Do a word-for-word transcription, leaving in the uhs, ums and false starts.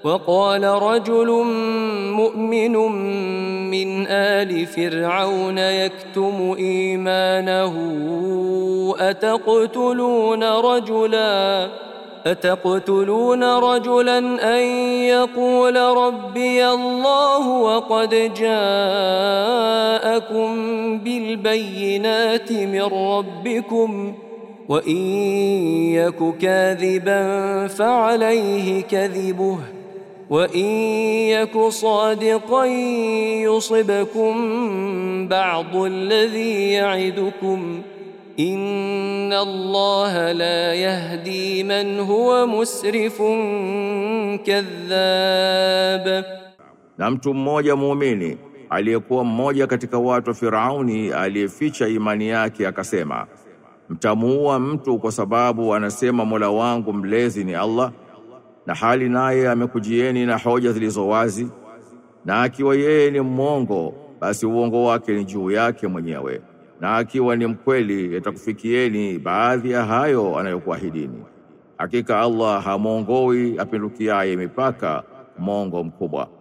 وقال رجل مؤمن من آل فرعون يكتم إيمانه أتقتلون رجلا أتقتلون رجلا أن يقول ربي الله وقد جاءكم بالبينات من ربكم وإن يك كاذبا فعليه كذبه وإن يك صادقا يصبكم بعض الذي يعدكم إن الله لا يهدي من هو مسرف كذاب. Na mtu mmoja muumini aliyekuwa mmoja katika watu wa Firauni aliyeficha imani yake akasema, mtamuua mtu kwa sababu anasema Mola wangu mlezi ni Allah, na hali naye amekujieni na hoja zilizo wazi, na akiwa yeye ni mwongo basi uongo wake ni juu yake mwenyewe, na akiwa ni mkweli yatakufikieni baadhi ya hayo anayokuahidini. Hakika Allah hamuongoi apindukiaye mipaka, mongo mkubwa.